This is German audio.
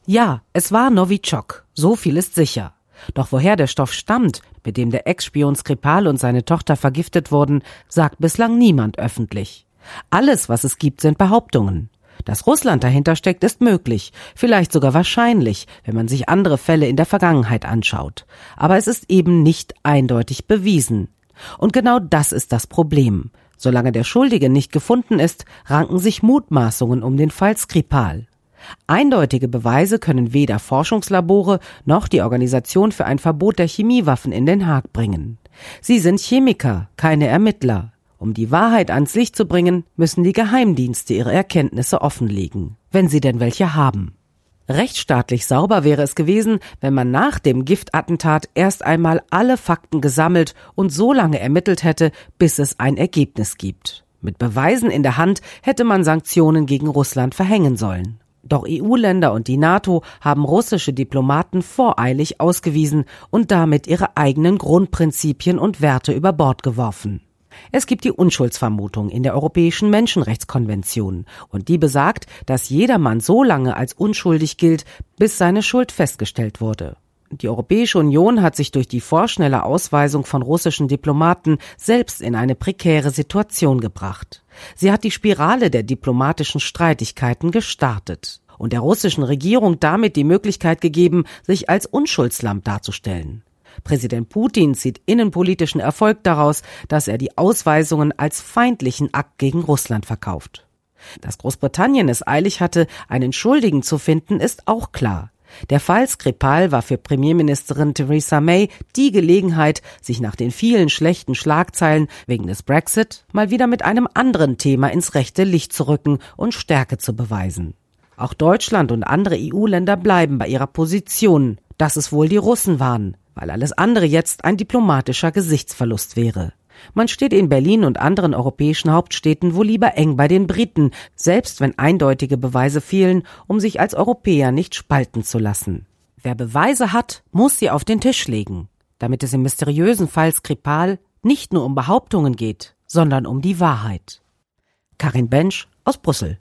Ja, es war Novichok, so viel ist sicher. Doch woher der Stoff stammt, mit dem der Ex-Spion Skripal und seine Tochter vergiftet wurden, sagt bislang niemand öffentlich. Alles, was es gibt, sind Behauptungen. Dass Russland dahinter steckt, ist möglich, vielleicht sogar wahrscheinlich, wenn man sich andere Fälle in der Vergangenheit anschaut. Aber es ist eben nicht eindeutig bewiesen. Und genau das ist das Problem. Solange der Schuldige nicht gefunden ist, ranken sich Mutmaßungen um den Fall Skripal. Eindeutige Beweise können weder Forschungslabore noch die Organisation für ein Verbot der Chemiewaffen in Den Haag bringen. Sie sind Chemiker, keine Ermittler. Um die Wahrheit ans Licht zu bringen, müssen die Geheimdienste ihre Erkenntnisse offenlegen, wenn sie denn welche haben. Rechtsstaatlich sauber wäre es gewesen, wenn man nach dem Giftattentat erst einmal alle Fakten gesammelt und so lange ermittelt hätte, bis es ein Ergebnis gibt. Mit Beweisen in der Hand hätte man Sanktionen gegen Russland verhängen sollen. Doch EU-Länder und die NATO haben russische Diplomaten voreilig ausgewiesen und damit ihre eigenen Grundprinzipien und Werte über Bord geworfen. Es gibt die Unschuldsvermutung in der Europäischen Menschenrechtskonvention und die besagt, dass jedermann so lange als unschuldig gilt, bis seine Schuld festgestellt wurde. Die Europäische Union hat sich durch die vorschnelle Ausweisung von russischen Diplomaten selbst in eine prekäre Situation gebracht. Sie hat die Spirale der diplomatischen Streitigkeiten gestartet und der russischen Regierung damit die Möglichkeit gegeben, sich als Unschuldslamm darzustellen. Präsident Putin zieht innenpolitischen Erfolg daraus, dass er die Ausweisungen als feindlichen Akt gegen Russland verkauft. Dass Großbritannien es eilig hatte, einen Schuldigen zu finden, ist auch klar. Der Fall Skripal war für Premierministerin Theresa May die Gelegenheit, sich nach den vielen schlechten Schlagzeilen wegen des Brexit mal wieder mit einem anderen Thema ins rechte Licht zu rücken und Stärke zu beweisen. Auch Deutschland und andere EU-Länder bleiben bei ihrer Position, dass es wohl die Russen waren, weil alles andere jetzt ein diplomatischer Gesichtsverlust wäre. Man steht in Berlin und anderen europäischen Hauptstädten wohl lieber eng bei den Briten, selbst wenn eindeutige Beweise fehlen, um sich als Europäer nicht spalten zu lassen. Wer Beweise hat, muss sie auf den Tisch legen, damit es im mysteriösen Fall Skripal nicht nur um Behauptungen geht, sondern um die Wahrheit. Karin Bensch aus Brüssel.